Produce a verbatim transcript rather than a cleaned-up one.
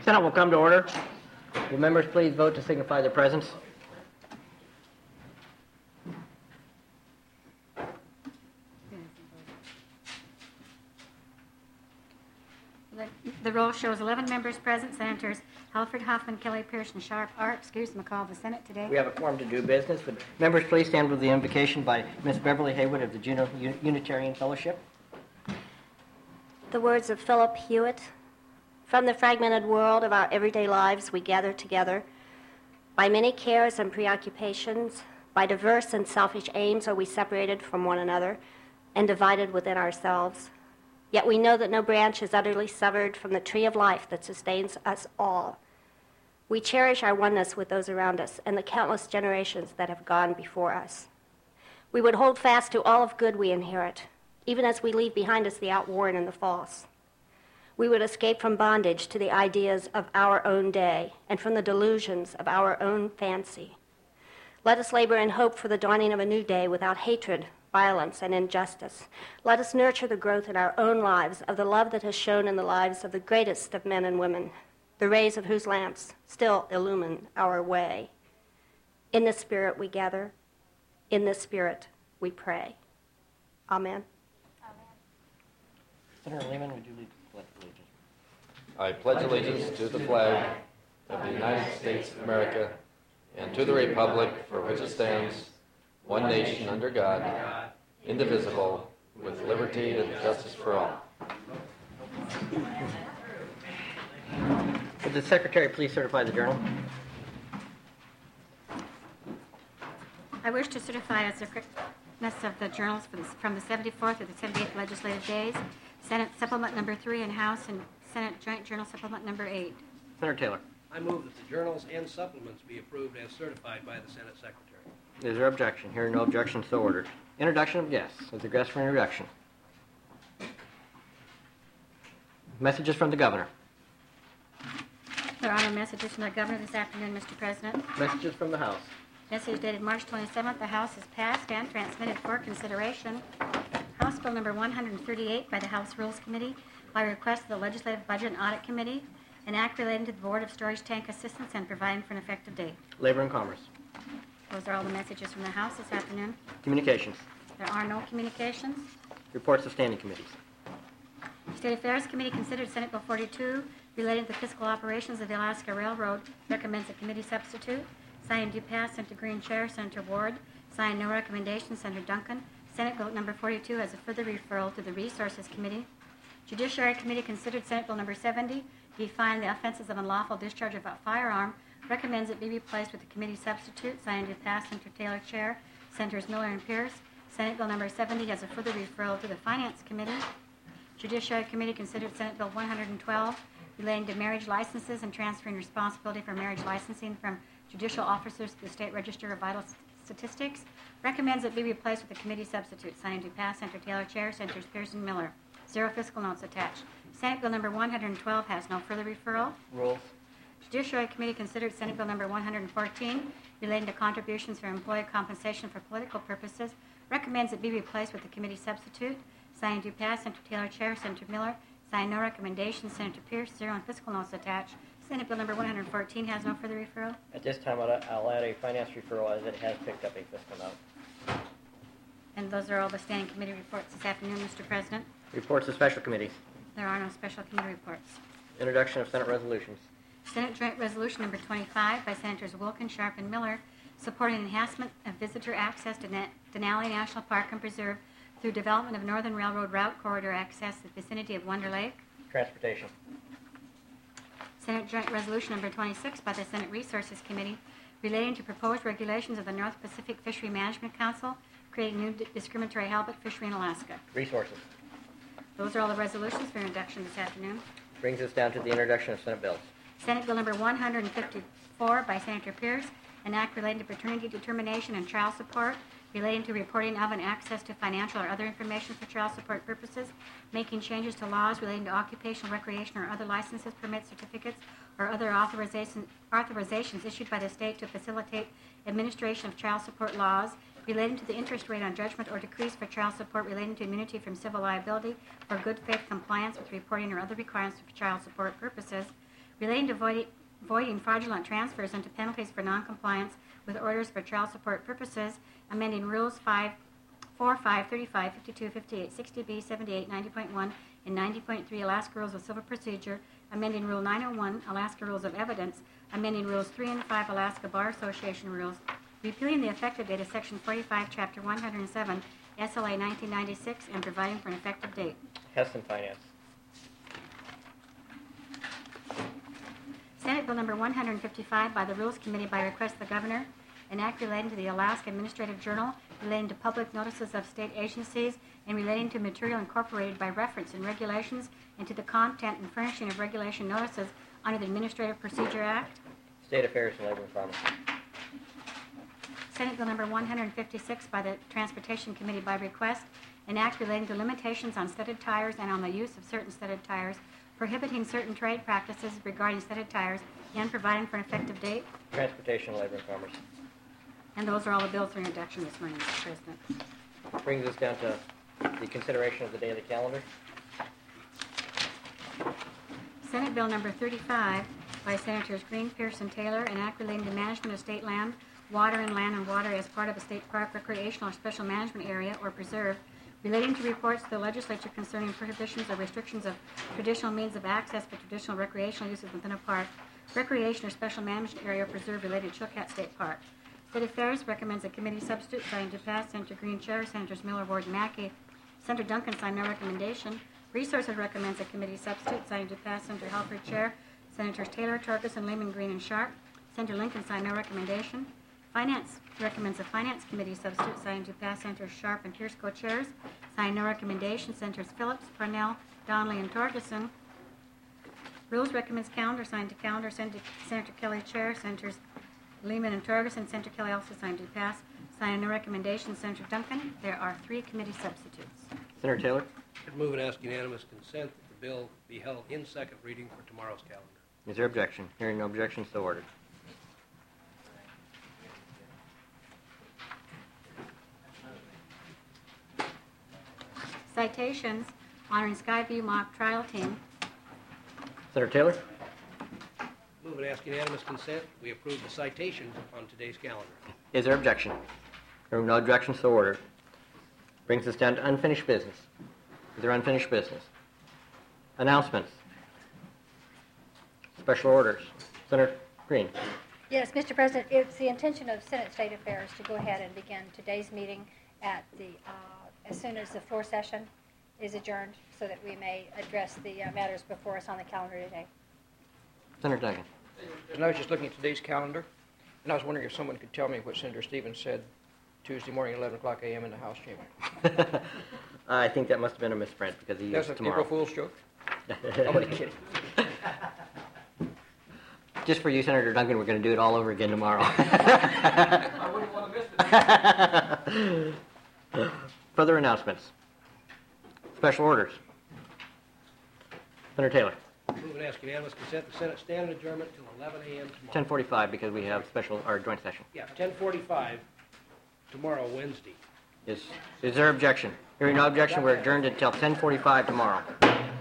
Senate will come to order. Will members please vote to signify their presence? The roll shows eleven members present. Senators Halford, Hoffman, Kelly, Pierce, and Sharp are excused from the call of the Senate today. We have a quorum to do business. Would members please stand with the invocation by Miss Beverly Haywood of the Juneau Unitarian Fellowship? The words of Philip Hewitt. From the fragmented world of our everyday lives, we gather together. By many cares and preoccupations, by diverse and selfish aims, are we separated from one another and divided within ourselves. Yet we know that no branch is utterly severed from the tree of life that sustains us all. We cherish our oneness with those around us and the countless generations that have gone before us. We would hold fast to all of good we inherit, even as we leave behind us the outworn and the false. We would escape from bondage to the ideas of our own day and from the delusions of our own fancy. Let us labor and hope for the dawning of a new day without hatred, violence, and injustice. Let us nurture the growth in our own lives of the love that has shone in the lives of the greatest of men and women, the rays of whose lamps still illumine our way. In this spirit we gather. In this spirit we pray. Amen. Senator Lehman, would you lead the pledge of allegiance? I pledge allegiance to the flag of the United States of America and to the republic for which it stands, one nation under God, indivisible, with liberty and justice for all. Would the Secretary please certify the journal? I wish to certify the correctness of the journals for the, from the seventy-fourth to the seventy-eighth legislative days, Senate Supplement Number three and House and Senate Joint Journal Supplement Number eight. Senator Taylor. I move that the journals and supplements be approved as certified by the Senate Secretary. Is there objection? Hearing no objection, so ordered. Introduction of guests. Is there guest for introduction? Messages from the Governor. There are no messages from the Governor this afternoon, Mister President. Messages from the House. Message dated March twenty-seventh. The House has passed and transmitted for consideration House Bill Number one hundred thirty-eight by the House Rules Committee by request of the Legislative Budget and Audit Committee, an act relating to the Board of Storage Tank Assistance and providing for an effective date. Labor and Commerce. Those are all the messages from the House this afternoon. Communications. There are no communications. Reports of standing committees. State Affairs Committee considered Senate Bill forty-two relating to the fiscal operations of the Alaska Railroad. Recommends a committee substitute. Signed due pass, Senator Green Chair, Senator Ward. Signed no recommendation, Senator Duncan. Senate Bill number forty-two has a further referral to the Resources Committee. Judiciary Committee considered Senate Bill number seventy, define the offenses of unlawful discharge of a firearm. Recommends it be replaced with a committee substitute. Signed due pass, Senator Taylor Chair, Senators Miller and Pierce. Senate Bill number seventy has a further referral to the Finance Committee. Judiciary Committee considered Senate Bill one hundred twelve relating to marriage licenses and transferring responsibility for marriage licensing from judicial officers to the State Register of Vital Statistics. Recommends it be replaced with a committee substitute. Signed to pass, Senator Taylor Chair, Senators Pierce and Miller. Zero fiscal notes attached. Senate Bill number one hundred twelve has no further referral. Rules. Judiciary Committee considered Senate Bill number one hundred fourteen relating to contributions for employee compensation for political purposes. Recommends it be replaced with a committee substitute. Signed to pass, Senator Taylor Chair, Senator Miller. Signed no recommendation, Senator Pierce. Zero and fiscal notes attached. Senate Bill number one hundred fourteen has no further referral. At this time, I'll, I'll add a finance referral as it has picked up a fiscal note. And those are all the standing committee reports this afternoon, Mister President. Reports of special committees. There are no special committee reports. Introduction of Senate resolutions. Senate Joint Resolution number twenty-five by Senators Wilkins, Sharp, and Miller, supporting enhancement of visitor access to Na- Denali National Park and Preserve through development of Northern Railroad route corridor access in the vicinity of Wonder Lake. Transportation. Senate Joint Resolution number twenty-six by the Senate Resources Committee relating to proposed regulations of the North Pacific Fishery Management Council, creating new d- discriminatory halibut fishery in Alaska. Resources. Those are all the resolutions for introduction this afternoon. Brings us down to the introduction of Senate bills. Senate Bill number one hundred fifty-four by Senator Pierce, an act relating to paternity determination and child support, relating to reporting of and access to financial or other information for child support purposes, making changes to laws relating to occupational, recreation, or other licenses, permits, certificates, or other authorization, authorizations issued by the state to facilitate administration of child support laws, relating to the interest rate on judgment or decrees for child support, relating to immunity from civil liability or good faith compliance with reporting or other requirements for child support purposes, relating to voiding, voiding fraudulent transfers and to penalties for noncompliance with orders for child support purposes, amending Rules five, four, five, thirty-five, fifty-two, fifty-eight, sixty B, seventy-eight, ninety point one, and ninety point three Alaska Rules of Civil Procedure, amending Rule nine oh one Alaska Rules of Evidence, amending Rules three and five Alaska Bar Association Rules, repealing the effective date of Section forty-five, Chapter one hundred seven, S L A nineteen ninety-six, and providing for an effective date. Hess and Finance. Senate Bill Number one hundred fifty-five by the Rules Committee by request of the Governor, an act relating to the Alaska Administrative Journal, relating to public notices of state agencies, and relating to material incorporated by reference in regulations and to the content and furnishing of regulation notices under the Administrative Procedure Act. State Affairs and Labor and Commerce. Senate Bill Number one hundred fifty-six by the Transportation Committee by request, an act relating to limitations on studded tires and on the use of certain studded tires, prohibiting certain trade practices regarding studded tires, and providing for an effective date. Transportation, Labor and Commerce. And those are all the bills for introduction this morning, Mister President. Brings us down to the consideration of the daily calendar. Senate Bill Number thirty-five by Senators Green, Pierce, and Taylor, an act relating to management of state land, water, and land and water as part of a state park, recreational, or special management area or preserve, relating to reports to the legislature concerning prohibitions or restrictions of traditional means of access for traditional recreational uses within a park, recreation, or special management area or preserve related to Chilkat State Park. State Affairs recommends a committee substitute sign to pass. Senator Green chair, Senators Miller, Ward, and Mackey. Senator Duncan signed no recommendation. Resources recommends a committee substitute sign to pass. Senator Halford chair, Senators Taylor, Torgerson, Lehman, Green, and Sharp. Senator Lincoln signed no recommendation. Finance recommends a Finance Committee substitute sign to pass. Senators Sharp and Pierce co-chairs. Signed no recommendation. Senators Phillips, Parnell, Donnelly, and Torgerson. Rules recommends calendar signed to calendar. Senator, Senator Kelly chair. Senators Lehman and Torgerson. Senator Kelly also signed to pass. Signed no recommendation. Senator Duncan. There are three committee substitutes. Senator Taylor. I'd move and ask unanimous consent that the bill be held in second reading for tomorrow's calendar. Is there objection? Hearing no objection, so ordered. Citations honoring Skyview Mock Trial Team. Senator Taylor. Move and ask unanimous consent that we approve the citations on today's calendar. Is there objection? Hearing no objection, so ordered. Brings us down to unfinished business. Is there unfinished business? Announcements. Special orders. Senator Green. Yes, Mister President, it's the intention of Senate State Affairs to go ahead and begin today's meeting at the uh, as soon as the floor session is adjourned, so that we may address the uh, matters before us on the calendar today. Senator Duncan. And I was just looking at today's calendar, and I was wondering if someone could tell me what Senator Stevens said Tuesday morning at eleven o'clock a m in the House chamber. I think that must have been a misprint because he That's used an tomorrow. April Fool's joke? I'm only kidding. Just for you, Senator Duncan, we're going to do it all over again tomorrow. I wouldn't want to miss it. Further announcements. Special orders. Senator Taylor. Move and ask unanimous consent the Senate stand in adjournment till eleven a m tomorrow. ten forty-five because we have special or joint session. Yeah, ten forty-five tomorrow, Wednesday. Is is there objection? Hearing no objection, we're adjourned until ten forty-five tomorrow.